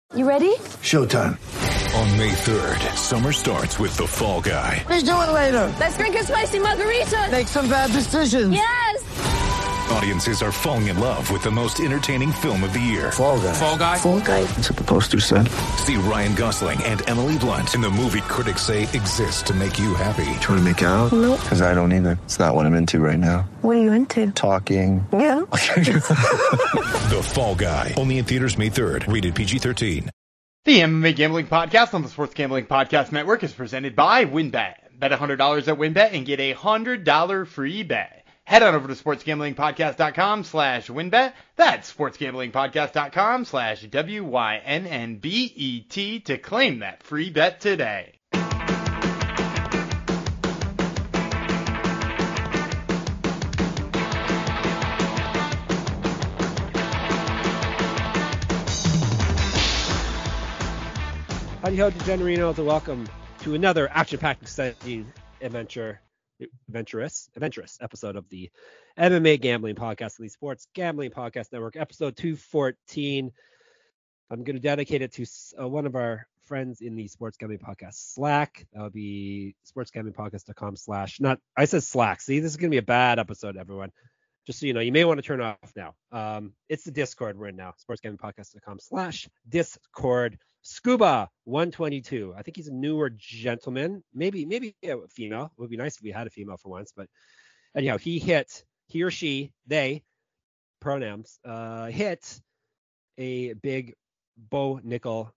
You ready? Showtime. On May 3rd, summer starts with The Fall Guy. Let's do it later. Let's drink a spicy margarita. Make some bad decisions. Yes! Audiences are falling in love with the most entertaining film of the year. Fall Guy. Fall Guy? Fall guy. That's what the poster said. See Ryan Gosling and Emily Blunt in the movie critics say exists to make you happy. Trying to make it out? Nope. Because I don't either. It's not what I'm into right now. What are you into? Talking. Yeah. The Fall Guy. Only in theaters May 3rd. Rated PG-13. The MMA Gambling Podcast on the Sports Gambling Podcast Network is presented by WynnBET. Bet $100 at WynnBET and get a $100 free bet. Head on over to sportsgamblingpodcast.com/WynnBET. That's sportsgamblingpodcast.com/WYNNBET to claim that free bet today. Howdy ho, DeGenerinos, and welcome to another action-packed, exciting, adventurous episode of the MMA Gambling Podcast, the Sports Gambling Podcast Network, episode 214. I'm going to dedicate it to one of our friends in the Sports Gambling Podcast Slack. That would be sportsgamblingpodcast.com/ I said Slack. See, this is going to be a bad episode, everyone. Just so you know, you may want to turn off now. It's the Discord we're in now, sportsgamblingpodcast.com/Discord. Scuba 122. I think he's a newer gentleman. Maybe a female. It would be nice if we had a female for once. But anyhow, he or she, they, pronouns, hit a big Bo Nickel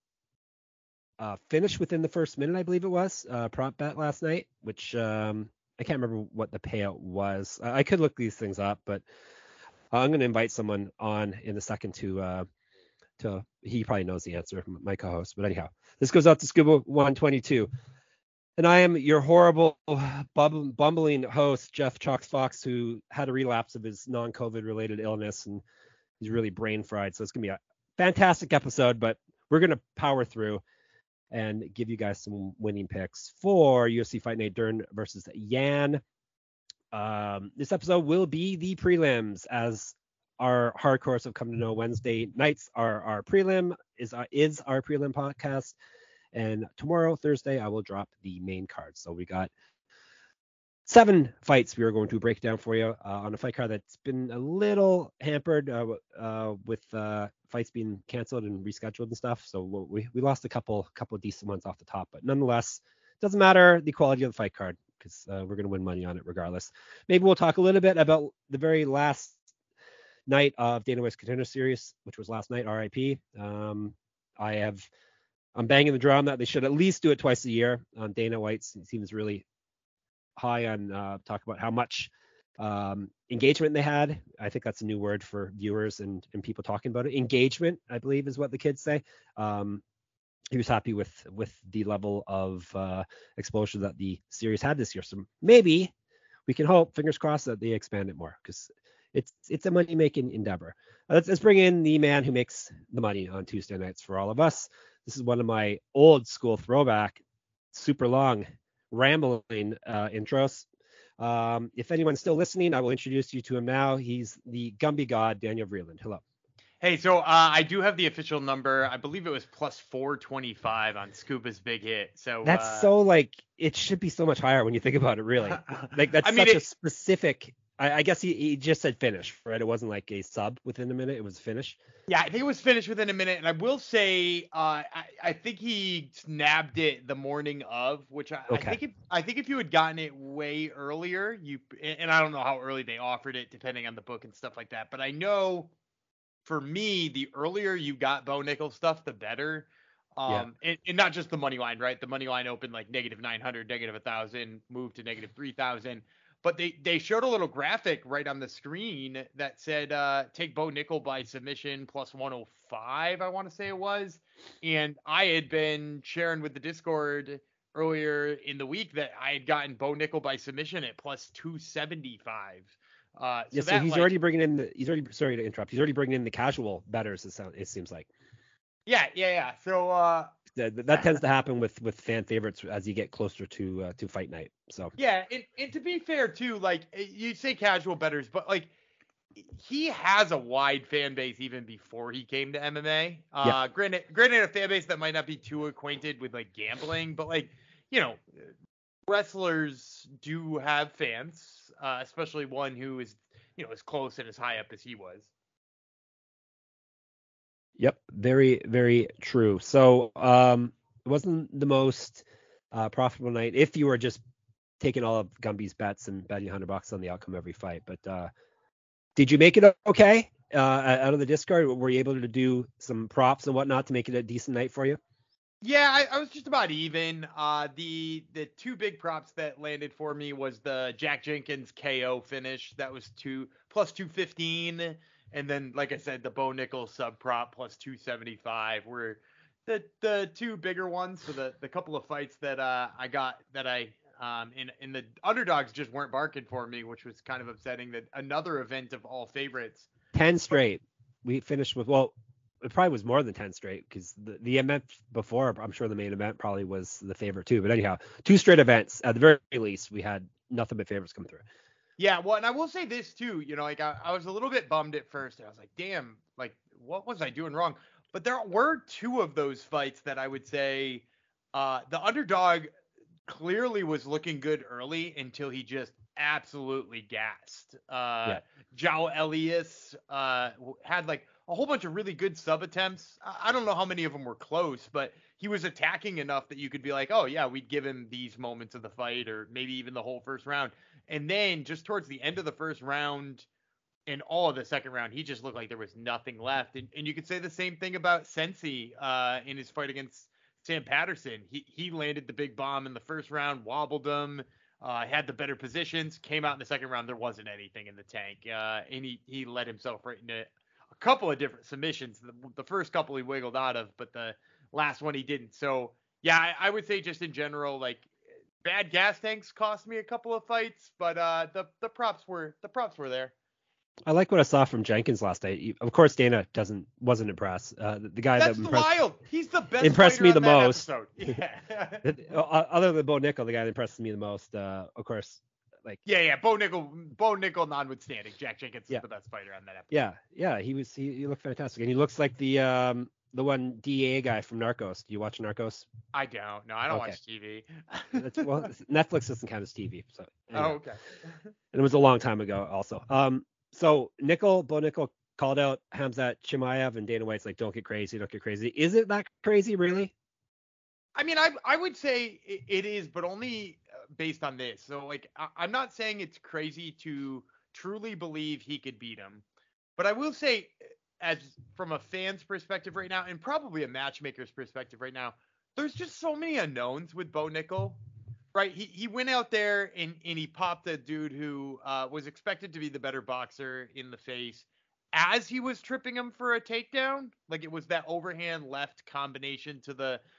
finish within the first minute, I believe it was, prop bet last night, which I can't remember what the payout was. I could look these things up, but I'm going to invite someone on in a second to he probably knows the answer, my co-host. But anyhow, this goes out to Scuba 122. And I am your horrible, bumbling host, Jeff Chalks Fox, who had a relapse of his non-COVID related illness, and he's really brain fried. So it's going to be a fantastic episode, but we're going to power through and give you guys some winning picks for UFC Fight Night Dern versus Yan. This episode will be the prelims, as our hardcores have come to know. Wednesday nights are our prelim, is our prelim podcast. And tomorrow, Thursday, I will drop the main card. So we got 7 fights we are going to break down for you on a fight card that's been a little hampered with fights being canceled and rescheduled and stuff. So we lost a couple decent ones off the top, but nonetheless, doesn't matter the quality of the fight card, because we're going to win money on it regardless. Maybe we'll talk a little bit about the very last night of Dana White's Contender Series, which was last night, RIP. I'm banging the drum that they should at least do it twice a year. Dana White seems really high on talk about how much engagement they had. I think that's a new word for viewers and people talking about it. Engagement, I believe, is what the kids say. He was happy with the level of exposure that the series had this year. So maybe we can hope, fingers crossed, that they expand it more, because it's a money-making endeavor. Let's bring in the man who makes the money on Tuesday nights for all of us. This is one of my old school throwback, super long, rambling intros. If anyone's still listening, I will introduce you to him now. He's the Gumby God, Daniel Vreeland. Hello. Hey, so I do have the official number. I believe it was plus 425 on Scuba's big hit. So that's so it should be so much higher when you think about it, really. That's a specific. I guess he just said finish, right? It wasn't like a sub within a minute. It was finish. Yeah, I think it was finished within a minute. And I will say, I think he snapped it the morning of, which I think if you had gotten it way earlier, and I don't know how early they offered it, depending on the book and stuff like that. But I know for me, the earlier you got Bo Nickel stuff, the better. And not just the money line, right? The money line opened like -900, -1,000, moved to -3,000. But they showed a little graphic right on the screen that said, take Bo Nickel by submission plus 105, I want to say it was. And I had been sharing with the Discord earlier in the week that I had gotten Bo Nickel by submission at plus 275. So he's already bringing in sorry to interrupt. He's already bringing in the casual bettors, it seems like. Yeah. So that tends to happen with fan favorites as you get closer to fight night. So yeah, and to be fair too, like you say casual bettors, but like he has a wide fan base even before he came to MMA. Yep. Granted, a fan base that might not be too acquainted with like gambling, but like, you know, wrestlers do have fans, especially one who is, you know, as close and as high up as he was. Yep, very, very true. So it wasn't the most profitable night if you were just taking all of Gumby's bets and betting $100 on the outcome of every fight. But did you make it okay out of the Discord? Were you able to do some props and whatnot to make it a decent night for you? Yeah, I was just about even. The two big props that landed for me was the Jack Jenkins KO finish. That was plus 215. And then, like I said, the Bo Nickel sub prop plus 275 were the two bigger ones. So the couple of fights that I got that in the underdogs just weren't barking for me, which was kind of upsetting. That another event of all favorites. 10 straight. We finished with, well, it probably was more than 10 straight because the event before, I'm sure the main event probably was the favorite too. But anyhow, 2 straight events. At the very least, we had nothing but favorites come through. Yeah, well, and I will say this too, you know, like I was a little bit bummed at first. I was like, damn, like what was I doing wrong? But there were 2 of those fights that I would say the underdog clearly was looking good early until he just absolutely gassed. João Elias had like a whole bunch of really good sub attempts. I don't know how many of them were close, but he was attacking enough that you could be like, oh yeah, we'd give him these moments of the fight or maybe even the whole first round. And then just towards the end of the first round and all of the second round, he just looked like there was nothing left. And you could say the same thing about Sensi in his fight against Sam Patterson. He landed the big bomb in the first round, wobbled him, had the better positions, came out in the second round. There wasn't anything in the tank. And he let himself right into a couple of different submissions. The first couple he wiggled out of, but the last one he didn't. So yeah, I would say just in general, like bad gas tanks cost me a couple of fights, but the props were there. I like what I saw from Jenkins last night. Of course, Dana wasn't impressed. The guy That's that wild. He's the best. Impressed me the most. Yeah. Other than Bo Nickel, the guy that impressed me the most. Of course, like. Yeah. Bo Nickel notwithstanding, Jack Jenkins is the best fighter on that episode. Yeah. He looked fantastic, and he looks like the one DEA guy from Narcos. Do you watch Narcos? I don't. No, I don't watch TV. Well, Netflix doesn't count as TV. So. Anyway. Oh, okay. And it was a long time ago, also. So Bo Nickel called out Khamzat Chimaev, and Dana White's like, don't get crazy. Is it that crazy, really? I mean, I would say it is, but only based on this. So, like, I'm not saying it's crazy to truly believe he could beat him. But I will say, as from a fan's perspective right now, and probably a matchmaker's perspective right now, there's just so many unknowns with Bo Nickel. Right, he went out there and he popped a dude who was expected to be the better boxer in the face as he was tripping him for a takedown. Like it was that overhand left combination to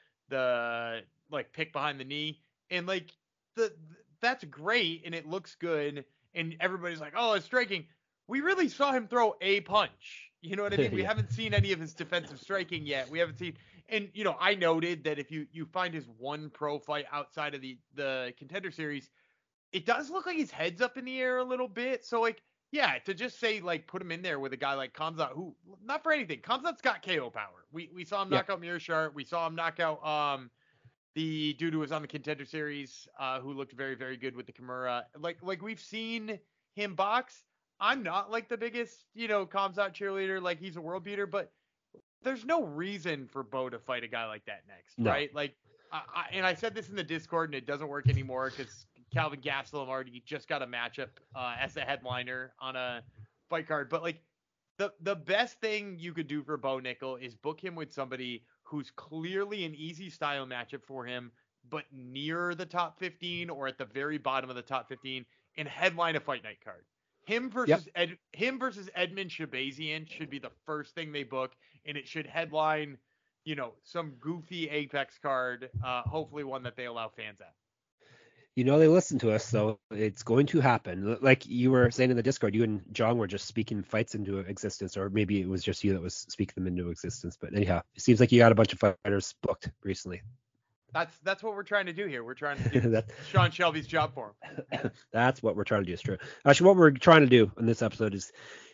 the like pick behind the knee, and like that's great and it looks good and everybody's like, oh, it's striking. We really saw him throw a punch. You know what I mean? We haven't seen any of his defensive striking yet. We haven't seen. And, you know, I noted that if you find his one pro fight outside of the Contender Series, it does look like his head's up in the air a little bit. So, like, yeah, to just say, like, put him in there with a guy like Khamzat, who, not for anything, Khamzat's got KO power. We saw him knock out Mearshart. We saw him knock out the dude who was on the Contender Series who looked very, very good with the Kimura. Like we've seen him box. I'm not, like, the biggest, you know, Khamzat cheerleader. Like, he's a world beater, but there's no reason for Bo to fight a guy like that next, right? Like, I said this in the Discord, and it doesn't work anymore because Calvin Gastelum already just got a matchup as a headliner on a fight card. But like, the best thing you could do for Bo Nickel is book him with somebody who's clearly an easy style matchup for him, but near the top 15 or at the very bottom of the top 15, and headline a fight night card. Him versus Edmund Shabazian should be the first thing they book, and it should headline, you know, some goofy Apex card, hopefully one that they allow fans at. You know, they listen to us, so it's going to happen. Like you were saying in the Discord, you and Jong were just speaking fights into existence, or maybe it was just you that was speaking them into existence. But anyhow, it seems like you got a bunch of fighters booked recently. That's what we're trying to do here. We're trying to do Sean Shelby's job for him. That's what we're trying to do. It's true. Actually, what we're trying to do in this episode is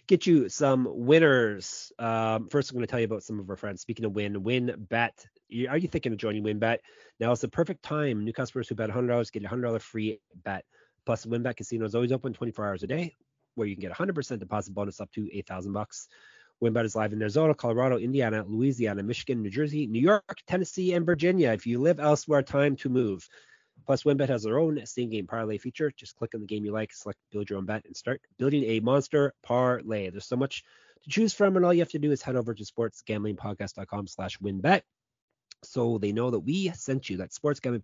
get you some winners. First, I'm going to tell you about some of our friends. Speaking of WinBet. Are you thinking of joining WinBet? Now is the perfect time. New customers who bet $100 get a $100 free bet. Plus, WinBet Casino is always open 24 hours a day, where you can get a 100% deposit bonus up to $8,000. WinBet is live in Arizona, Colorado, Indiana, Louisiana, Michigan, New Jersey, New York, Tennessee, and Virginia. If you live elsewhere, time to move. Plus, WinBet has their own same-game parlay feature. Just click on the game you like, select build your own bet, and start building a monster parlay. There's so much to choose from, and all you have to do is head over to sportsgamblingpodcast.com/winbet so they know that we sent you. That's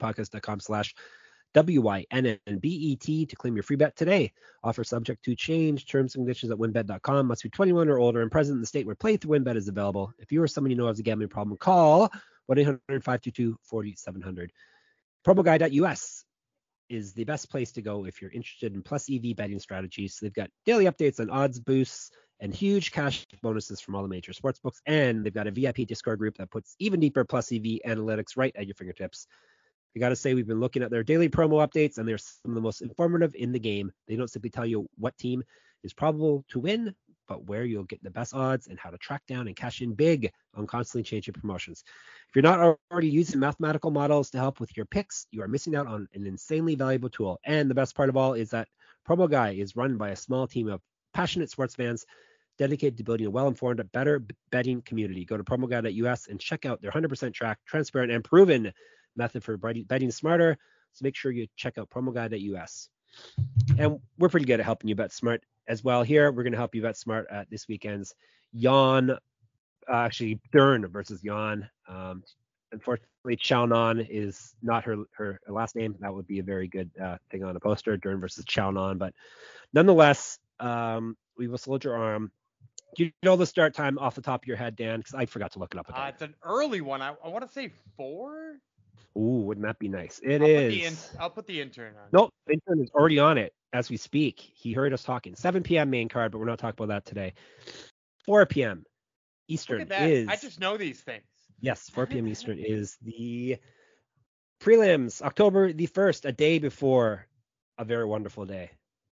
sportsgamblingpodcast.com/WINNBET to claim your free bet today. Offer subject to change. Terms and conditions at winbet.com. Must be 21 or older and present in the state where playthrough WinBet is available. If you or someone you know has a gambling problem, call 1-800-522-4700. Promoguy.us is the best place to go if you're interested in plus EV betting strategies. So they've got daily updates on odds boosts and huge cash bonuses from all the major sportsbooks. And they've got a VIP Discord group that puts even deeper plus EV analytics right at your fingertips. I got to say, we've been looking at their daily promo updates, and they're some of the most informative in the game. They don't simply tell you what team is probable to win, but where you'll get the best odds and how to track down and cash in big on constantly changing promotions. If you're not already using mathematical models to help with your picks, you are missing out on an insanely valuable tool. And the best part of all is that Promo Guy is run by a small team of passionate sports fans dedicated to building a well-informed, better betting community. Go to promoguy.us and check out their 100% tracked, transparent, and proven method for betting smarter. So make sure you check out promoguy.us. And we're pretty good at helping you bet smart as well here. We're going to help you bet smart at this weekend's Dern versus Yan. Unfortunately, Chaonan is not her last name. That would be a very good thing on a poster, Dern versus Chaonan. But nonetheless, we will soldier arm. Do you know the start time off the top of your head, Dan? Because I forgot to look it up again. It's an early one. I want to say 4. Ooh, wouldn't that be nice? I'll put the intern on. Nope, the intern is already on it as we speak. He heard us talking. 7 p.m. main card, but we're not talking about that today. 4 p.m. Eastern Look at that. is. I just know these things. Yes, 4 p.m. Eastern is the prelims, October the 1st, a day before a very wonderful day.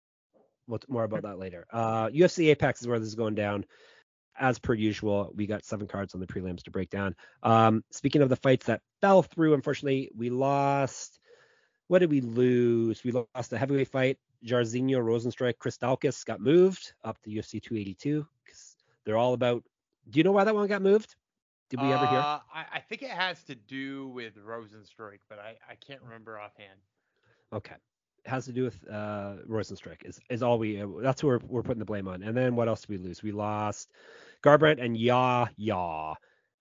More about that later. UFC Apex is where this is going down. As per usual, we got 7 cards on the prelims to break down. Speaking of the fights that fell through, unfortunately, we lost. What did we lose? We lost a heavyweight fight. Jairzinho Rozenstruik, Chris Daukaus got moved up to UFC 282 because they're all about. Do you know why that one got moved? Did we ever hear? I think it has to do with Rozenstruik, but I can't remember offhand. Okay. It has to do with Rozenstruik is all we. That's who we're putting the blame on. And then what else did we lose? We lost Garbrandt and Yahya.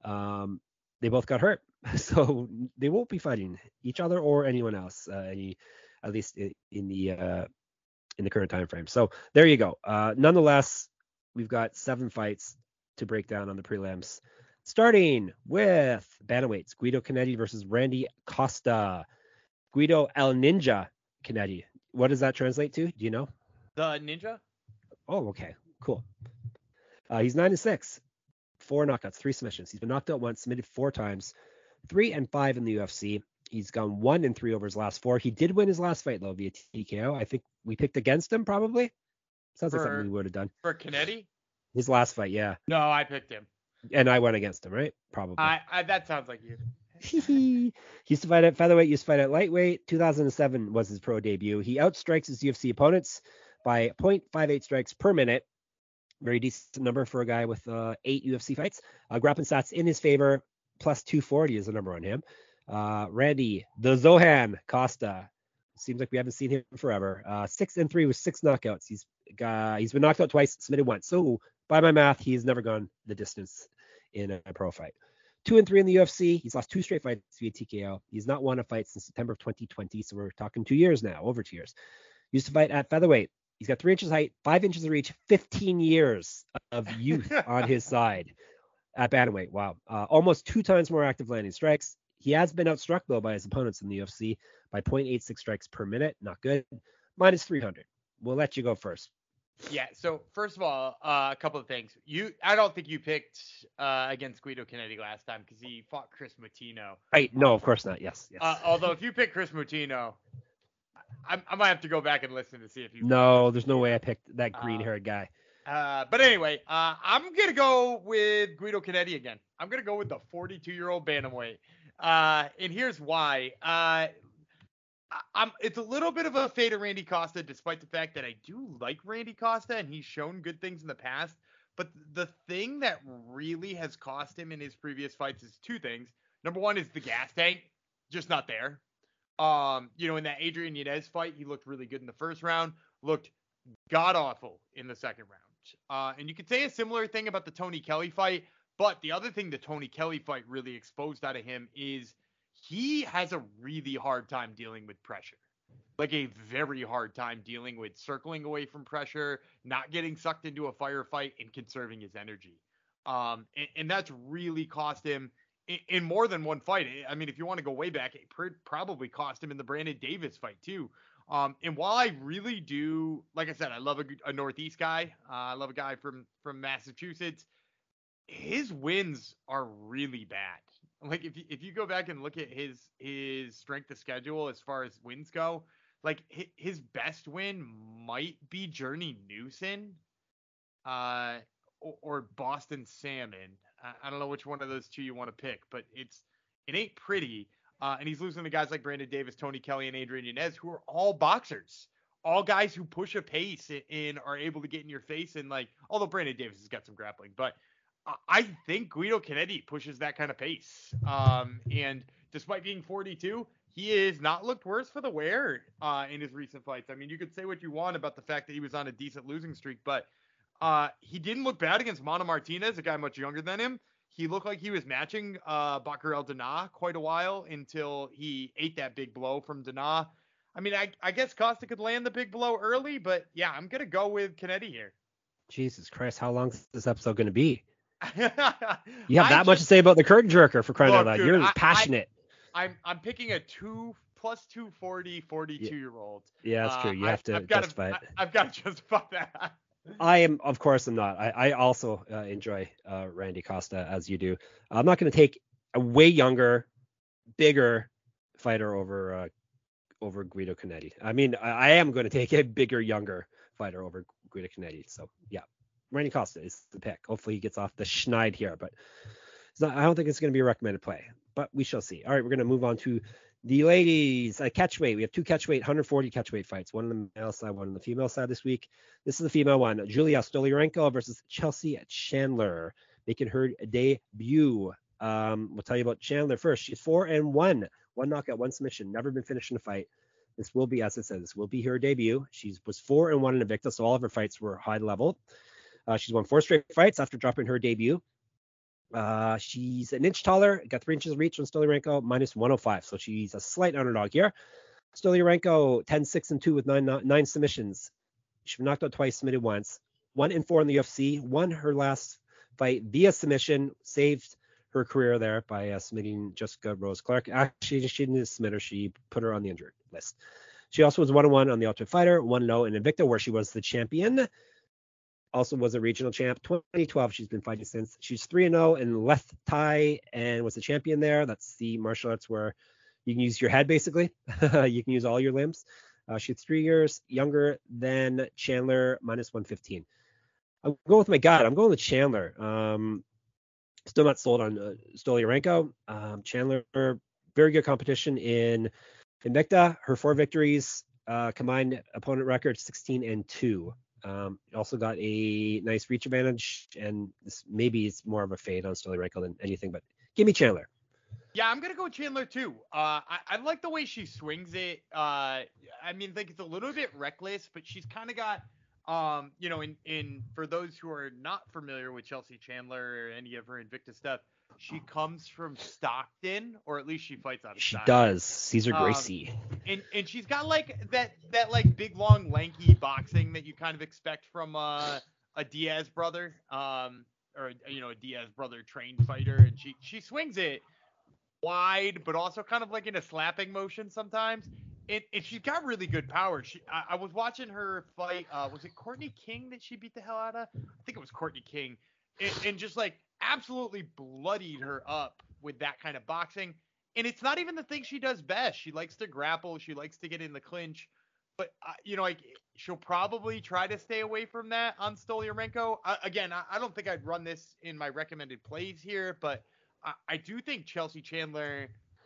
They both got hurt, so they won't be fighting each other or anyone else. At least in the current time frame. So there you go. Nonetheless, we've got 7 fights to break down on the prelims. Starting with bantamweights, Guido Canetti versus Randy Costa. Guido El Ninja Canetti. What does that translate to? Do you know? The Ninja? Oh, okay. Cool. He's 9-6. 4 knockouts, 3 submissions. He's been knocked out once, submitted 4 times. 3-5 in the UFC. He's gone 1-3 over his last 4. He did win his last fight, though, via TKO. I think we picked against him, probably. Sounds like something we would have done. For Canetti? His last fight, yeah. No, I picked him. And I went against him, right? Probably. That sounds like you. He used to fight at featherweight, used to fight at lightweight. 2007 was his pro debut. He outstrikes his UFC opponents by 0.58 strikes per minute. Very decent number for a guy with 8 UFC fights. Grappling stats in his favor, plus 240 is the number on him. Randy, the Zohan Costa. Seems like we haven't seen him forever. 6-3 with 6 knockouts. He's been knocked out twice, submitted once. So by my math, he's never gone the distance in a pro fight. 2-3 in the UFC. He's lost 2 straight fights via TKO. He's not won a fight since September of 2020. So we're talking 2 years now, over 2 years. Used to fight at featherweight. He's got 3 inches height, 5 inches of reach, 15 years of youth on his side at bantamweight. Wow. Almost 2 times more active landing strikes. He has been outstruck, though, by his opponents in the UFC by 0.86 strikes per minute. Not good. Minus 300. We'll let you go first. Yeah. So first of all, a couple of things. I don't think you picked against Guido Canetti last time because he fought Chris Moutinho. No, of course not. Yes. Although if you pick Chris Moutinho, I might have to go back and listen to see if you. No, there's no way I picked that green-haired guy. But anyway, I'm going to go with Guido Canetti again. I'm going to go with the 42-year-old bantamweight. And here's why. It's a little bit of a fade of Randy Costa, despite the fact that I do like Randy Costa and he's shown good things in the past. But the thing that really has cost him in his previous fights is two things. Number one is the gas tank, just not there. In that Adrian Yanez fight, he looked really good in the first round, looked god awful in the second round. And you could say a similar thing about the Tony Kelly fight, but the other thing the Tony Kelly fight really exposed out of him is he has a really hard time dealing with pressure. Like a very hard time dealing with circling away from pressure, not getting sucked into a firefight, and conserving his energy. And that's really cost him in more than one fight. I mean, if you want to go way back, it probably cost him in the Brandon Davis fight too. And while I really do, like I said, I love a Northeast guy. I love a guy from Massachusetts. His wins are really bad. Like if you go back and look at his strength of schedule as far as wins go, like his best win might be Journey Newson, or Boston Salmon. I don't know which one of those two you want to pick, but it ain't pretty. And he's losing to guys like Brandon Davis, Tony Kelly, and Adrian Yanez, who are all boxers, all guys who push a pace and are able to get in your face. And although Brandon Davis has got some grappling, but I think Guido Canetti pushes that kind of pace. And despite being 42, he has not looked worse for the wear in his recent fights. I mean, you could say what you want about the fact that he was on a decent losing streak, but he didn't look bad against Mana Martinez, a guy much younger than him. He looked like he was matching Bakar El Dana quite a while until he ate that big blow from Dana. I mean, I guess Costa could land the big blow early, but yeah, I'm going to go with Canetti here. Jesus Christ, how long is this episode going to be? You have that much to say about the curtain jerker, for crying out loud. You're passionate. I'm picking a 2 plus 240 42-year-old. Yeah, that's true. You have to justify it. I've got to justify that. I'm not. I also enjoy Randy Costa, as you do. I'm not going to take a way younger, bigger fighter over Guido Canetti. I mean, I am going to take a bigger, younger fighter over Guido Canetti. So yeah, Randy Costa is the pick. Hopefully he gets off the schneid here, but I don't think it's going to be a recommended play, but we shall see. All right, we're going to move on to the ladies. Catchweight. We have two catchweight, 140 catchweight fights. One on the male side, one on the female side this week. This is the female one. Julia Stoliarenko versus Chelsea Chandler, making her debut. We'll tell you about Chandler first. She's 4-1. One knockout, one submission. Never been finished in a fight. This will be, as it says, this will be her debut. She was 4-1 in Invicta, so all of her fights were high level. She's won 4 straight fights after dropping her debut. She's an inch taller, got 3 inches of reach on Stoliarenko, minus 105. So she's a slight underdog here. Stoliarenko 10-6-2 with 9 submissions. She's been knocked out twice, submitted once. 1-4 in the UFC. Won her last fight via submission. Saved her career there by submitting Jessica Rose Clark. Actually, she didn't submit her. She put her on the injured list. She also was 1-1 on the Ultimate Fighter, 1-0 in Invicta, where she was the champion. Also was a regional champ. 2012, she's been fighting since. She's 3-0 in left Thai and was the champion there. That's the martial arts where you can use your head, basically. You can use all your limbs. She's 3 years younger than Chandler, minus 115. I'm going with my gut. I'm going with Chandler. Still not sold on Stoliarenko. Chandler, very good competition in Invicta. Her 4 victories, combined opponent record 16-2. Also got a nice reach advantage, and this maybe it's more of a fade on Stoliarenko than anything, but give me Chandler. Yeah, I'm gonna go with Chandler too. I like the way she swings it. I mean, like, it's a little bit reckless, but she's kind of got, in for those who are not familiar with Chelsea Chandler or any of her Invicta stuff, she comes from Stockton, or at least she fights out of Stockton. She does. Caesar Gracie. And she's got like that like big, long, lanky boxing that you kind of expect from a Diaz brother, or a Diaz brother trained fighter. And she swings it wide, but also kind of like in a slapping motion sometimes. And she's got really good power. I was watching her fight. Was it Courtney King that she beat the hell out of? I think it was Courtney King. And just like absolutely bloodied her up with that kind of boxing. And it's not even the thing she does best. She likes to grapple. She likes to get in the clinch. but like she'll probably try to stay away from that on Stoliarenko. Again, I don't think I'd run this in my recommended plays here, but I do think Chelsea Chandler.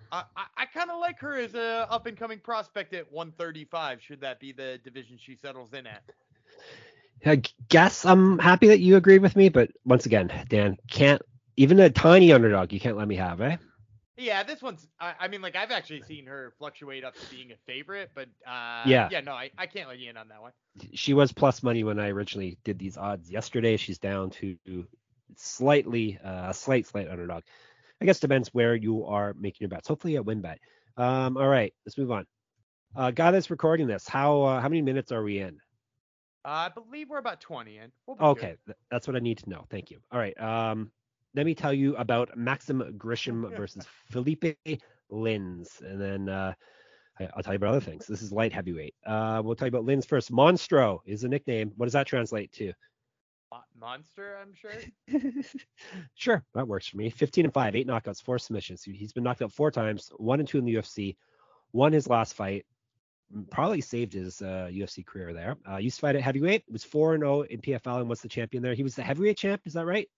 I kind of like her as a up and coming prospect at 135. Should that be the division she settles in at? I guess I'm happy that you agreed with me, but once again, Dan, can't even a tiny underdog. You can't let me have, eh? Yeah, this one's. I mean, like I've actually seen her fluctuate up to being a favorite, but no, I can't let you in on that one. She was plus money when I originally did these odds yesterday. She's down to slight underdog. I guess depends where you are making your bets. Hopefully at WinBet. All right, let's move on. Guy that's recording this, how many minutes are we in? I believe we're about 20 in. Okay, that's what I need to know. Thank you. All right. Let me tell you about Maxim Grisham versus Felipe Lins, and then I'll tell you about other things. This is light heavyweight. We'll tell you about Lins first. Monstro is a nickname. What does that translate to? Monster, I'm sure. Sure, that works for me. 15-5, 8 knockouts, 4 submissions. He's been knocked out 4 times, 1-2 in the UFC. Won his last fight. Probably saved his UFC career there. Used to fight at heavyweight. Was 4-0 in PFL and was the champion there. He was the heavyweight champ. Is that right?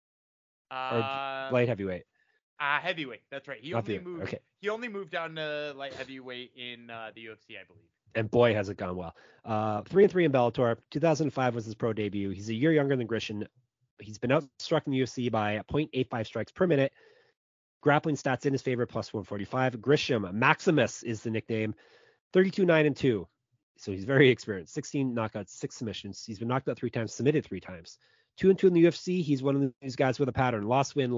Or light heavyweight? Heavyweight. That's right. He only moved down to light heavyweight in the UFC, I believe. And boy, has it gone well. 3-3 in Bellator. 2005 was his pro debut. He's a year younger than Grisham. He's been outstruck in the UFC by 0.85 strikes per minute. Grappling stats in his favor, plus 145. Grisham, Maximus is the nickname. 32-9-2. So he's very experienced. 16 knockouts, 6 submissions. He's been knocked out 3 times, submitted 3 times. 2-2 in the UFC. He's one of these guys with a pattern. Loss, win,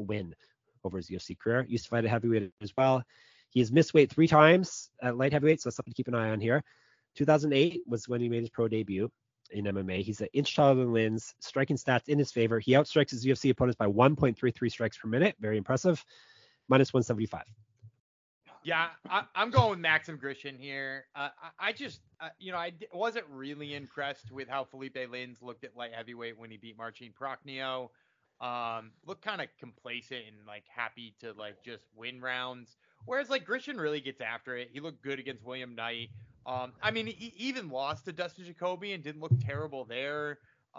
over his UFC career. Used to fight at heavyweight as well. He has missed weight 3 times at light heavyweight, so that's something to keep an eye on here. 2008 was when he made his pro debut in MMA. He's an inch taller than Lins. Striking stats in his favor. He outstrikes his UFC opponents by 1.33 strikes per minute. Very impressive. Minus 175. Yeah, I'm going with Maxim Grisham here. I wasn't really impressed with how Felipe Lins looked at light heavyweight when he beat Marcin Prachnio. Looked kind of complacent and like happy to like just win rounds. Whereas like Grisham really gets after it. He looked good against William Knight. He even lost to Dustin Jacoby and didn't look terrible there.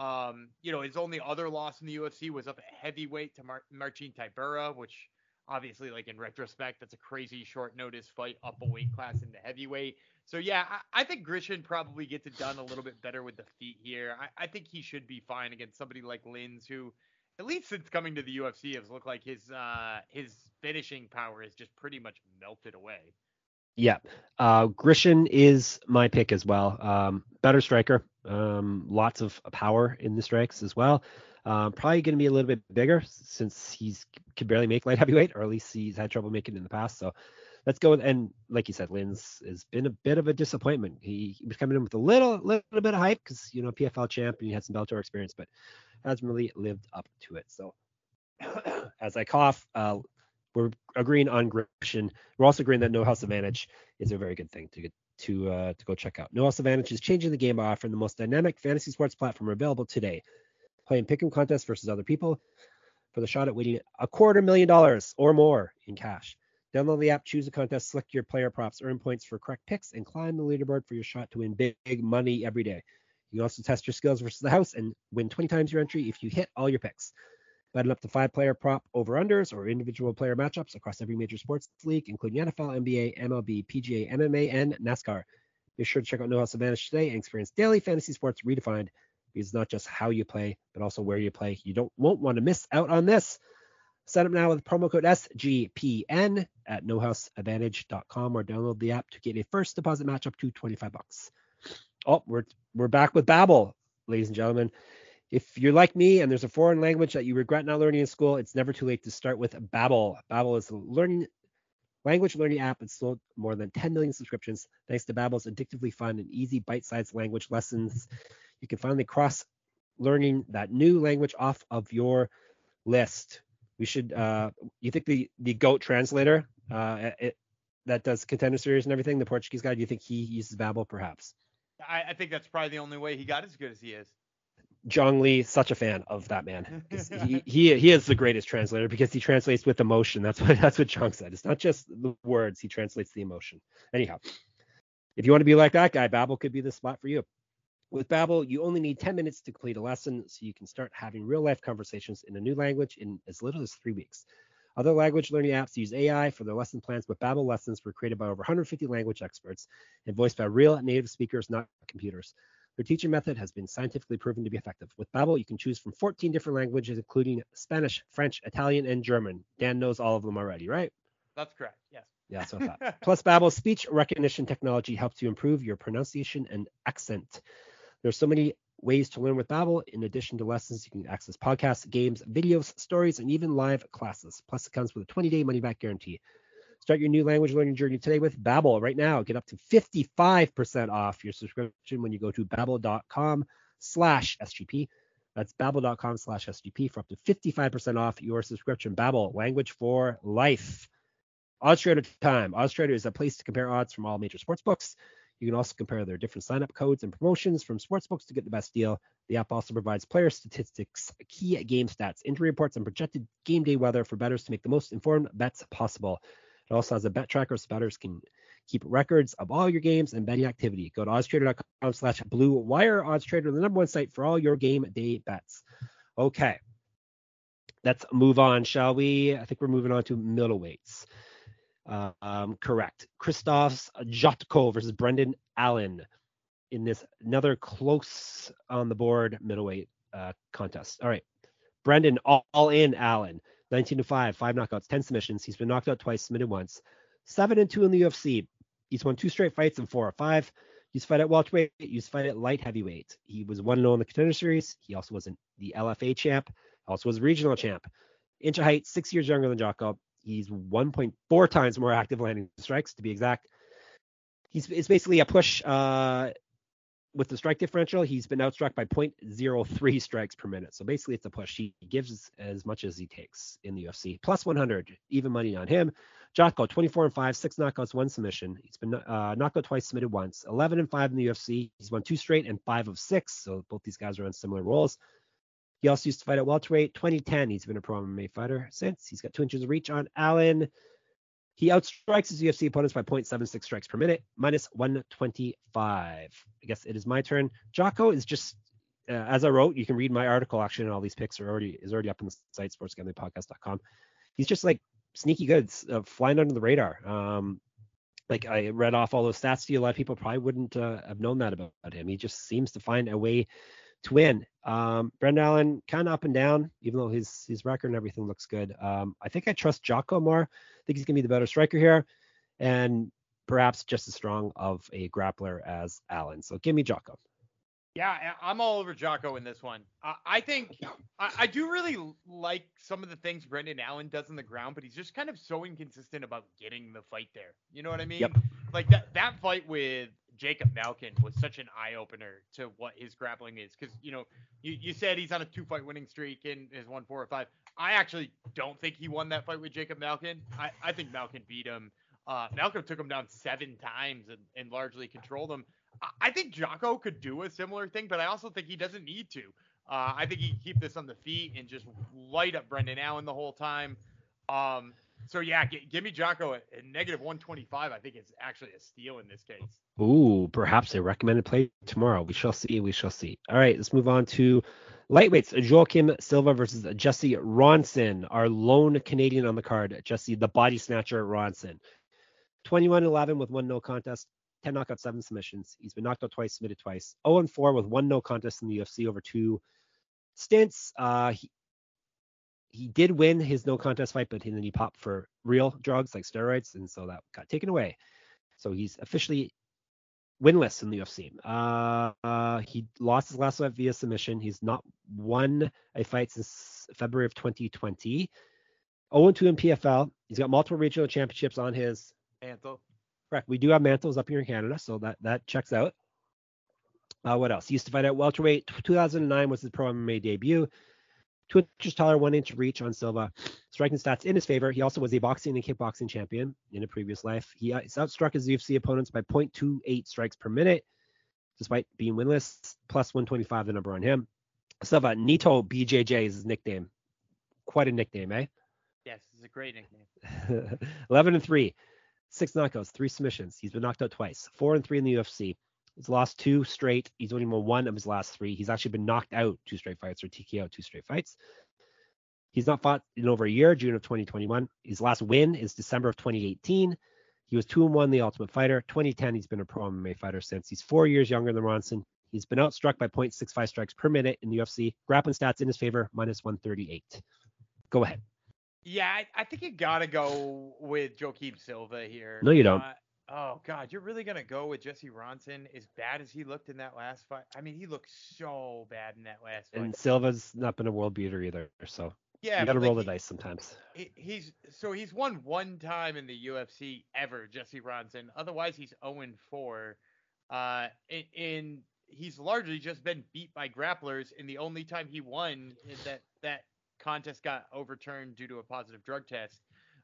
His only other loss in the UFC was up at heavyweight to Marcin Tybura, which obviously, like in retrospect, that's a crazy short notice fight up a weight class into heavyweight. So yeah, I think Grisham probably gets it done a little bit better with the feet here. I think he should be fine against somebody like Lins, who, at least since coming to the UFC, has looked like his finishing power is just pretty much melted away. Yeah. Grisham is my pick as well. Better striker. Lots of power in the strikes as well. Probably going to be a little bit bigger since could barely make light heavyweight, or at least he's had trouble making it in the past. So let's go with, and like you said, Lins has been a bit of a disappointment. He was coming in with a little bit of hype because, PFL champ and he had some Bellator experience, but hasn't really lived up to it. So as I cough, we're agreeing on Grisham. We're also agreeing that No House Advantage is a very good thing to go check out. No House Advantage is changing the game by offering the most dynamic fantasy sports platform available today. Playing pick'em contests versus other people for the shot at winning $250,000 or more in cash. Download the app, choose a contest, select your player props, earn points for correct picks, and climb the leaderboard for your shot to win big money every day. You can also test your skills versus the house and win 20 times your entry if you hit all your picks. Bet up to 5-player prop over-unders or individual player matchups across every major sports league, including NFL, NBA, MLB, PGA, MMA, and NASCAR. Be sure to check out No House Advantage today and experience daily fantasy sports redefined, because it's not just how you play, but also where you play. You won't want to miss out on this. Sign up now with promo code SGPN at nohouseadvantage.com or download the app to get a first deposit match up to $25. Oh, we're back with Babbel, ladies and gentlemen. If you're like me and there's a foreign language that you regret not learning in school, it's never too late to start with Babbel. Babbel is a language learning app. It's sold more than 10 million subscriptions. Thanks to Babbel's addictively fun and easy bite-sized language lessons, you can finally cross learning that new language off of your list. We should, you think the GOAT translator that does Contender Series and everything, the Portuguese guy, do you think he uses Babbel perhaps? I think that's probably the only way he got as good as he is. Zhang Li, such a fan of that man. He is the greatest translator because he translates with emotion. That's what Zhang said. It's not just the words. He translates the emotion. Anyhow, If you want to be like that guy, Babbel could be the spot for you. With Babbel, you only need 10 minutes to complete a lesson, so you can start having real-life conversations in a new language in as little as 3 weeks. Other language learning apps use AI for their lesson plans, but Babbel lessons were created by over 150 language experts and voiced by real native speakers, not computers. Their teaching method has been scientifically proven to be effective. With Babbel, you can choose from 14 different languages, including Spanish, French, Italian, and German. Dan knows all of them already, right? That's correct, yes. Yeah, so I thought. Plus, Babbel's speech recognition technology helps you improve your pronunciation and accent. There's so many ways to learn with Babbel. In addition to lessons, you can access podcasts, games, videos, stories, and even live classes. Plus, it comes with a 20-day money-back guarantee. Start your new language learning journey today with Babbel. Right now, get up to 55% off your subscription when you go to babbel.com/SGP. That's babbel.com/SGP for up to 55% off your subscription. Babbel, language for life. OddsTrader time. OddsTrader is a place to compare odds from all major sportsbooks. You can also compare their different sign-up codes and promotions from sportsbooks to get the best deal. The app also provides player statistics, key game stats, injury reports, and projected game day weather for bettors to make the most informed bets possible. It also has a bet tracker so bettors can keep records of all your games and betting activity. Go to oddstrader.com/Blue Wire. OddsTrader, the number one site for all your game day bets. Okay, let's move on, shall we? I think we're moving on to middleweights. Correct. Krzysztof Jotko versus Brendan Allen in this another close on the board middleweight contest. All right. Brendan all in Allen. 19-5, 5 knockouts, 10 submissions. He's been knocked out twice, submitted once. 7-2 in the UFC. He's won 2 straight fights and 4 or 5. He used to fight at welterweight. He used to fight at light heavyweight. He was 1-0 in the Contender Series. He also was the LFA champ. Also was regional champ. Inch of height, 6 years younger than Jotko. He's 1.4 times more active landing strikes, to be exact. It's basically a push with the strike differential. He's been outstruck by 0.03 strikes per minute. So basically, it's a push. He gives as much as he takes in the UFC. Plus 100, even money on him. Jotko, 24-5, 6 knockouts, 1 submission. He's been knocked out twice, submitted once. 11-5 in the UFC. He's won 2 straight and 5 of 6. So both these guys are on similar roles. He also used to fight at welterweight. 2010, he's been a pro MMA fighter since. He's got 2 inches of reach on Allen. He outstrikes his UFC opponents by 0.76 strikes per minute, minus 125. I guess it is my turn. Jotko is just, as I wrote, you can read my article actually, and all these picks is already up on the site, sportsgamblingpodcast.com. He's just like sneaky good, flying under the radar. Like I read off all those stats to you. A lot of people probably wouldn't have known that about him. He just seems to find a way to win. Brendan Allen kind of up and down, even though his record and everything looks good. I think I trust Jotko more. I think he's going to be the better striker here, and perhaps just as strong of a grappler as Allen. So give me Jotko. Yeah, I'm all over Jotko in this one. I think I do really like some of the things Brendan Allen does on the ground, but he's just kind of so inconsistent about getting the fight there. You know what I mean? Yep. Like that fight with Jacob Malkin was such an eye-opener to what his grappling is. Because, you said he's on a 2-fight winning streak and has won 4 or 5. I actually don't think he won that fight with Jacob Malkin. I think Malkin beat him. Malkin took him down 7 times and largely controlled him. I think Jotko could do a similar thing, but I also think he doesn't need to. I think he can keep this on the feet and just light up Brendan Allen the whole time. So yeah, give me Jotko at negative 125. I think it's actually a steal in this case. Ooh, perhaps a recommended play tomorrow. We shall see. All right, let's move on to lightweights. Joaquim Silva versus Jesse Ronson, our lone Canadian on the card. Jesse, the body snatcher Ronson. 21-11 with 1 no contest, 10 knockouts, 7 submissions. He's been knocked out twice, submitted twice. 0-4 with 1 no contest in the UFC over 2 stints. He did win his no contest fight, but then he popped for real drugs like steroids, and so that got taken away. So he's officially winless in the UFC. He lost his last fight via submission. He's not won a fight since February of 2020. 0-2 in PFL. He's got multiple regional championships on his mantle. Correct. We do have mantles up here in Canada, so that checks out. What else? He used to fight at welterweight. 2009 was his pro MMA debut. 2 inches taller, 1 inch reach on Silva. Striking stats in his favor. He also was a boxing and kickboxing champion in a previous life. He's outstruck his UFC opponents by 0.28 strikes per minute, despite being winless. Plus 125, the number on him. Silva, Nito BJJ is his nickname. Quite a nickname, eh? Yes, it's a great nickname. 11-3. 6 knockouts, 3 submissions. He's been knocked out twice, 4-3 in the UFC. He's lost 2 straight. He's only won 1 of his last 3. He's actually been knocked out 2 straight fights or TKO 2 straight fights. He's not fought in over a year, June of 2021. His last win is December of 2018. He was 2-1 The Ultimate Fighter. 2010, he's been a pro MMA fighter since. He's 4 years younger than Ronson. He's been outstruck by 0.65 strikes per minute in the UFC. Grappling stats in his favor, -138. Go ahead. Yeah, I think you got to go with Joaquim Silva here. No, you don't. Oh, God, you're really going to go with Jesse Ronson as bad as he looked in that last fight? I mean, he looked so bad in that last fight. And Silva's not been a world beater either, so yeah, you got to roll the dice sometimes. He's won 1 time in the UFC ever, Jesse Ronson. Otherwise, he's 0-4. And he's largely just been beat by grapplers, and the only time he won is that contest got overturned due to a positive drug test.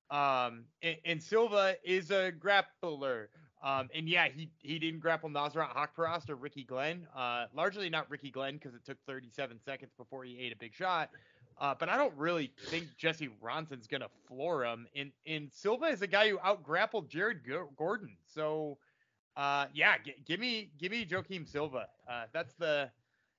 And Silva is a grappler. And yeah, he didn't grapple Nasrat Haqparast or Ricky Glenn. Largely not Ricky Glenn because it took 37 seconds before he ate a big shot. But I don't really think Jesse Ronson's gonna floor him. And Silva is a guy who out-grappled Jared Gordon. So yeah, give me Joaquim Silva. That's the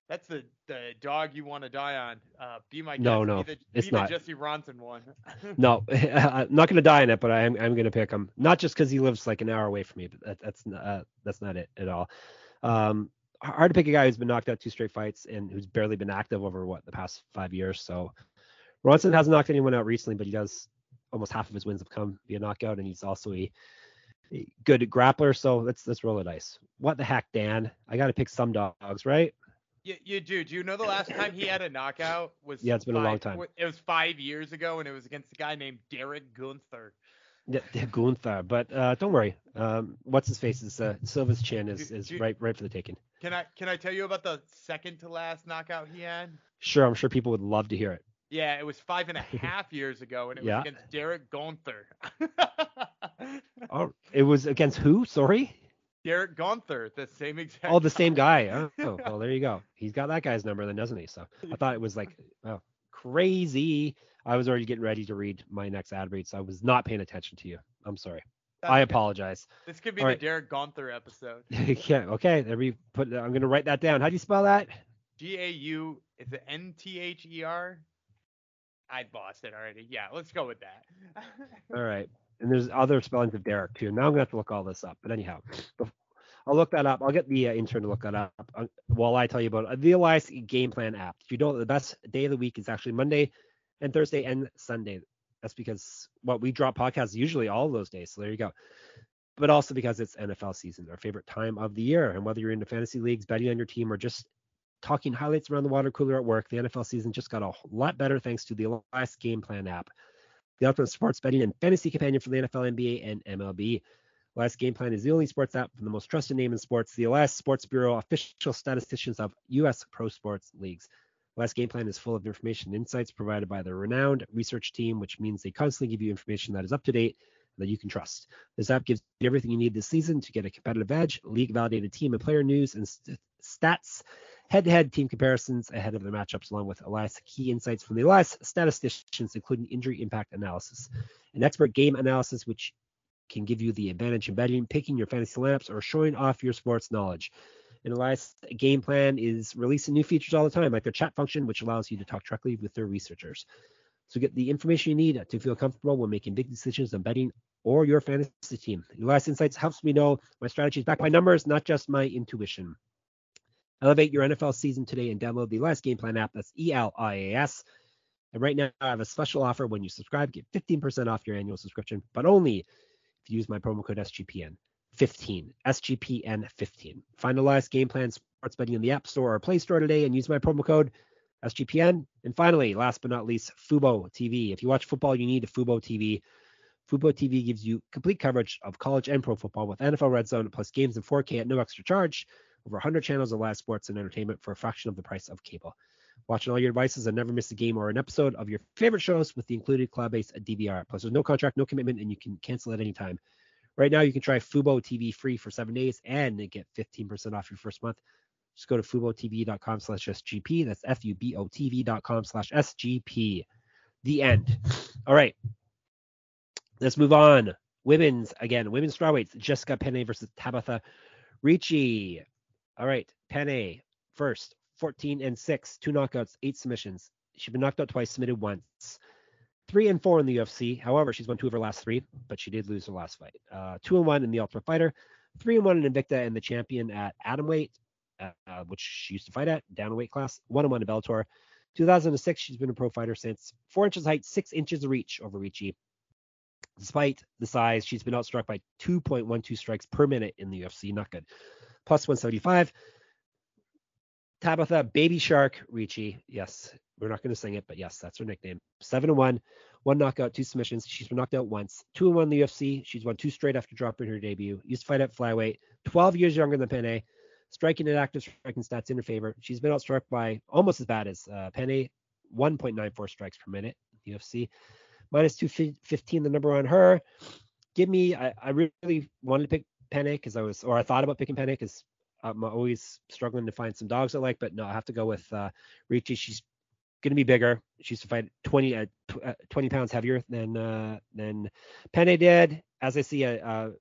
dog you want to die on. Be my guest. No, it's not. The Jesse Ronson one. No, I'm not going to die on it, but I'm going to pick him. Not just because he lives like an hour away from me, but that's not it at all. Hard to pick a guy who's been knocked out 2 straight fights and who's barely been active over the past 5 years. So Ronson hasn't knocked anyone out recently, but he does almost half of his wins have come via knockout, and he's also a good grappler. So let's roll the dice. What the heck, Dan? I got to pick some dogs, right? You do. Do you know the last time he had a knockout was? Yeah, it's been a long time. It was 5 years ago, and it was against a guy named Derek Gunther. Yeah, Gunther. But don't worry. What's his face is Silva's chin is right for the taking. Can I tell you about the second to last knockout he had? Sure, I'm sure people would love to hear it. Yeah, it was 5.5 years ago, and it was against Derek Gunther. Oh, it was against who? Sorry. Derek Gunther, the same exact. Oh, the same guy. Oh, well, there you go. He's got that guy's number then, doesn't he? So I thought it was like, oh, crazy. I was already getting ready to read my next ad read, so I was not paying attention to you. I'm sorry. I apologize. This could be the Derek Gunther episode. Yeah. Okay. There we put. I'm gonna write that down. How do you spell that? G-A-U. Is it N-T-H-E-R? I bossed it already. Yeah, let's go with that. All right. And there's other spellings of Derek too. Now I'm gonna have to look all this up. But anyhow, I'll look that up. I'll get the intern to look that up while I tell you about the Elias Game Plan app. You know, the best day of the week is actually Monday and Thursday and Sunday. That's because we drop podcasts usually all of those days. So there you go. But also because it's NFL season, our favorite time of the year. And whether you're into fantasy leagues, betting on your team, or just talking highlights around the water cooler at work, the NFL season just got a lot better thanks to the Elias Game Plan app. The ultimate sports betting and fantasy companion for the NFL, NBA, and MLB. Elias Game Plan is the only sports app from the most trusted name in sports, the Elias Sports Bureau, official statisticians of U.S. pro sports leagues. Elias Game Plan is full of information and insights provided by their renowned research team, which means they constantly give you information that is up to date and that you can trust. This app gives you everything you need this season to get a competitive edge, league-validated team and player news and stats, head-to-head team comparisons ahead of the matchups, along with Elias key insights from the Elias statisticians, including injury impact analysis, an expert game analysis, which can give you the advantage in betting, picking your fantasy lineups, or showing off your sports knowledge. And Elias Game Plan is releasing new features all the time, like their chat function, which allows you to talk directly with their researchers. So get the information you need to feel comfortable when making big decisions on betting or your fantasy team. Elias Insights helps me know my strategy is backed by numbers, not just my intuition. Elevate your NFL season today and download the Elias Game Plan app. That's ELIAS. And right now, I have a special offer. When you subscribe, get 15% off your annual subscription, but only if you use my promo code SGPN. 15 SGPN 15. Find Elias Game Plan sports betting in the App Store or Play Store today and use my promo code SGPN. And finally, last but not least, Fubo TV. If you watch football, you need a Fubo TV. Fubo TV gives you complete coverage of college and pro football with NFL Red Zone plus games in 4K at no extra charge. Over 100 channels of live sports and entertainment for a fraction of the price of cable. Watch on all your devices and never miss a game or an episode of your favorite shows with the included cloud-based DVR. Plus, there's no contract, no commitment, and you can cancel at any time. Right now, you can try Fubo TV free for 7 days and get 15% off your first month. Just go to FuboTV.com/SGP. That's FUBOTV.com/SGP. The end. All right. Let's move on Women's strawweights, Jessica Penne versus Tabitha Ricci. All right, Penne first, 14-6, 2 knockouts, 8 submissions. She's been knocked out twice, submitted once. 3-4 in the UFC. However, she's won 2 of her last 3, but she did lose her last fight. 2-1 in the Ultimate Fighter, 3-1 in Invicta, and the champion at atomweight, which she used to fight at, down weight class. 1-1 in Bellator. 2006, she's been a pro fighter since. 4 inches height, 6 inches of reach over Ricci. Despite the size, she's been outstruck by 2.12 strikes per minute in the UFC. Not good. Plus 175. Tabitha Baby Shark Ricci. Yes, we're not going to sing it, but yes, that's her nickname. 7-1, 1 knockout, 2 submissions. She's been knocked out once. 2-1 in the UFC. She's won 2 straight after dropping her debut. Used to fight at flyweight. 12 years younger than Penne. Striking and active striking stats in her favor. She's been outstruck by almost as bad as Penne. 1.94 strikes per minute in the UFC. Minus 215, the number on her. Give me, I really wanted to pick Penne I thought about picking Penne because I'm always struggling to find some dogs I like, but no, I have to go with Ricci. She's going to be bigger. She used to fight 20 pounds heavier than Penne did. As I see a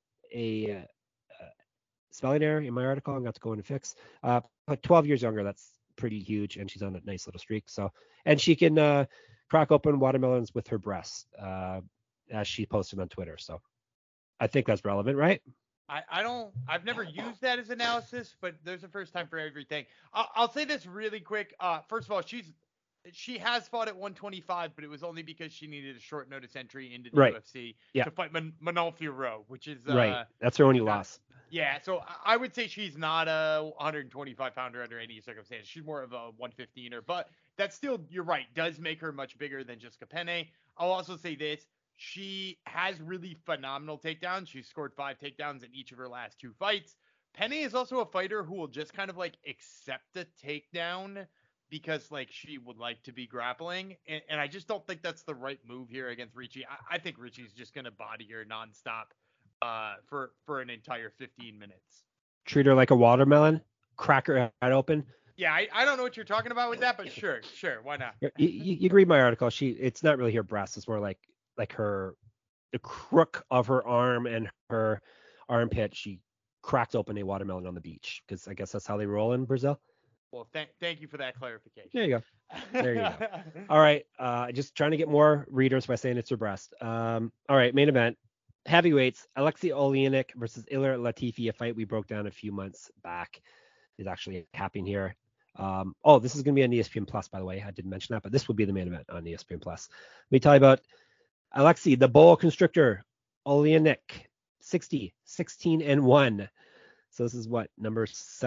spelling error in my article, I'm going to have to go in and fix. But 12 years younger, that's pretty huge, and she's on a nice little streak. So, and she can crack open watermelons with her breasts, as she posted on Twitter. So I think that's relevant, right? I've never used that as analysis, but there's a first time for everything. I'll say this really quick. First of all, she has fought at 125, but it was only because she needed a short notice entry into the UFC to fight Manon Fiorot, which is right. That's her only loss. Yeah, so I would say she's not a 125 pounder under any circumstance. She's more of a 115er, but that still, you're right, does make her much bigger than Jessica Penne. I'll also say this. She has really phenomenal takedowns. She's scored 5 takedowns in each of her last 2 fights. Penne is also a fighter who will just kind of like accept a takedown because like she would like to be grappling. And I just don't think that's the right move here against Ricci. I think Ricci's just going to body her nonstop for an entire 15 minutes. Treat her like a watermelon, crack her head open. Yeah, I don't know what you're talking about with that, but sure, why not? You can read my article. It's not really her breast. It's more like the crook of her arm and her armpit. She cracked open a watermelon on the beach because I guess that's how they roll in Brazil. Well, thank you for that clarification. There you go. All right. Just trying to get more readers by saying it's her breast. All right. Main event. Heavyweights. Alexei Oleinik versus Ilir Latifi, a fight we broke down a few months back, is actually happening here. This is going to be on ESPN Plus, by the way. I didn't mention that, but this will be the main event on ESPN Plus. Let me tell you about Alexei, the boa constrictor, Oleinik, 60, 16-1. So this is what, number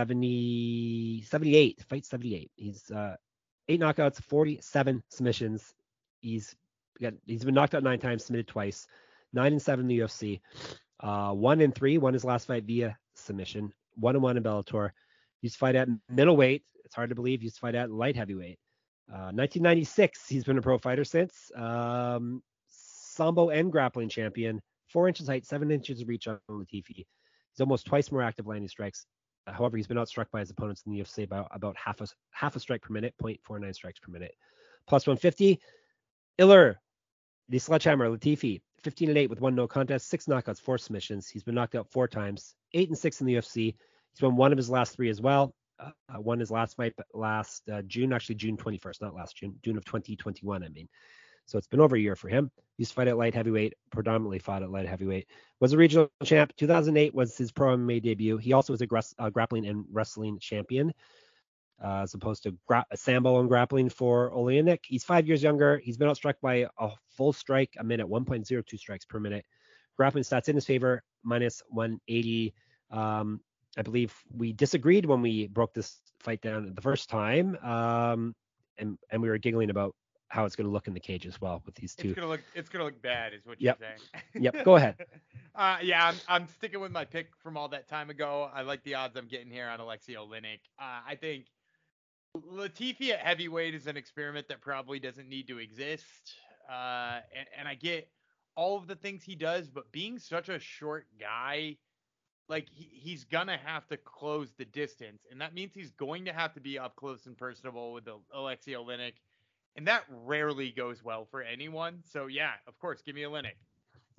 78, fight 78. He's 8 knockouts, 47 submissions. He's been knocked out 9 times, submitted twice. 9-7 in the UFC. 1-3, won his last fight via submission. 1-1 in Bellator. Used to fight at middleweight. It's hard to believe. He used to fight at light heavyweight. 1996, he's been a pro fighter since. Sambo and grappling champion. 4 inches height, 7 inches of reach on Latifi. He's almost twice more active landing strikes. However, he's been outstruck by his opponents in the UFC by about half a strike per minute, 0.49 strikes per minute. Plus 150. Ilir, the sledgehammer, Latifi, 15-8 with 1 no contest, 6 knockouts, 4 submissions. He's been knocked out 4 times, 8-6 in the UFC. He's won 1 of his last 3 as well. Won his last fight last June, actually June 21st, not last June, June of 2021, I mean. So it's been over a year for him. He used to fight at light heavyweight, predominantly fought at light heavyweight. Was a regional champ. 2008 was his pro MMA debut. He also was a grappling and wrestling champion, as opposed to sambo and grappling for Oleinik. He's 5 years younger. He's been outstruck by a full strike a minute, 1.02 strikes per minute. Grappling stats in his favor, minus 180. I believe we disagreed when we broke this fight down the first time, and we were giggling about how it's going to look in the cage as well with these two. It's gonna look bad, is what you're saying. Yep. Go ahead. I'm sticking with my pick from all that time ago. I like the odds I'm getting here on Alexei Oleinik. I think Latifi at heavyweight is an experiment that probably doesn't need to exist. And I get all of the things he does, but being such a short guy, like he's gonna have to close the distance, and that means he's going to have to be up close and personable with Alexei Oleinik. And that rarely goes well for anyone. So, yeah, of course, give me Oleinik.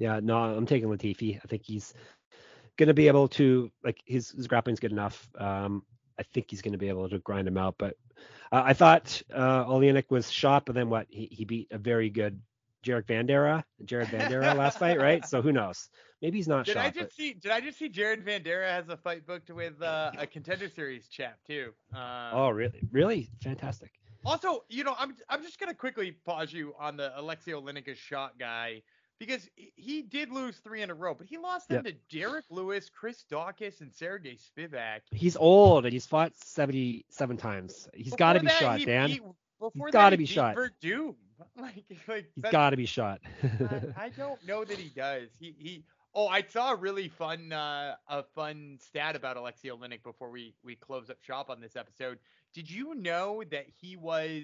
Yeah, no, I'm taking Latifi. I think he's going to be able to, like, his grappling's good enough. I think he's going to be able to grind him out. But I thought Oleinik was shot, but then what? He beat a very good Jared Vandera last fight, right? So who knows? Maybe he's not shot. Did I just see Jared Vandera has a fight booked with a Contender Series chap too? Oh, really? Really? Fantastic. Also, I'm just gonna quickly pause you on the Alexei Oleinik shot guy, because he did lose 3 in a row, but he lost them to Derek Lewis, Chris Daukaus, and Sergey Spivak. He's old and he's fought 77 times. He's got to be shot, Dan. He's got to be shot. Verdum. He's got to be shot. I don't know that he does. Oh, I saw a really fun stat about Alexei Oleinik before we close up shop on this episode. Did you know that he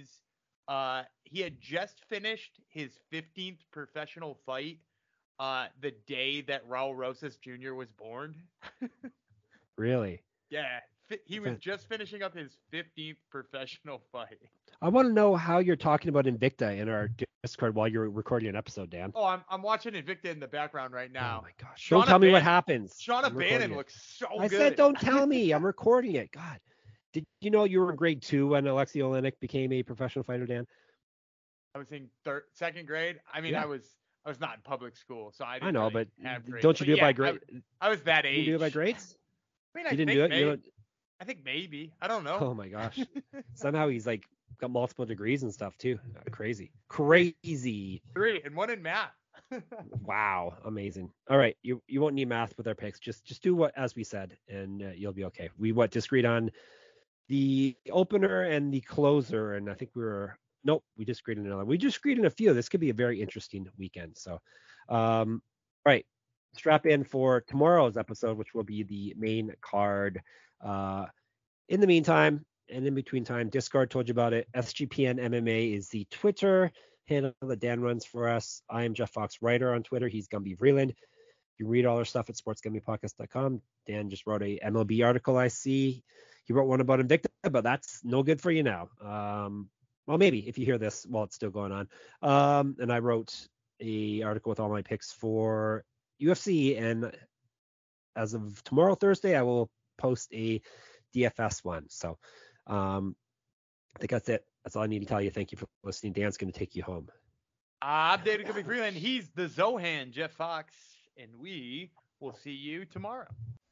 had just finished his 15th professional fight the day that Raul Rosas Jr. was born? Really? Yeah. He was just finishing up his 15th professional fight. I want to know how you're talking about Invicta in our Discord while you're recording an episode, Dan. Oh, I'm watching Invicta in the background right now. Oh my gosh! Don't tell me what happens. Shauna Bannon looks so good. I said don't tell me. I'm recording it. God. Did you know you were in grade 2 when Alexei Oleinik became a professional fighter, Dan? I was in second grade. I mean, I was not in public school, so I didn't. I know, really but have grades. don't you do it by grade? I was that age. You do it by grades? I mean, you didn't do it. Maybe, I think maybe. I don't know. Oh my gosh! Somehow he's like got multiple degrees and stuff too. Crazy. 3 and 1 in math. Wow, amazing. All right, you won't need math with our picks. Just do what as we said, and you'll be okay. We disagreed on the opener and the closer, and I think we disagreed on another. We disagreed on a few. This could be a very interesting weekend. So, all right, strap in for tomorrow's episode, which will be the main card. In the meantime, and in between time, Discord told you about it. SGPN MMA is the Twitter handle that Dan runs for us. I am Jeff Fox, writer on Twitter. He's Gumby Vreeland. You read all our stuff at sportsgumbipodcast.com. Dan just wrote a MLB article I see. He wrote one about Invicta, but that's no good for you now. Well, maybe if you hear this while it's still going on. And I wrote a article with all my picks for UFC, and as of tomorrow, Thursday, I will post a DFS one. So I think that's it. That's all I need to tell you. Thank you for listening. Dan's going to take you home. I'm David Gumby Freeland. He's the Zohan, Jeff Fox, and we will see you tomorrow.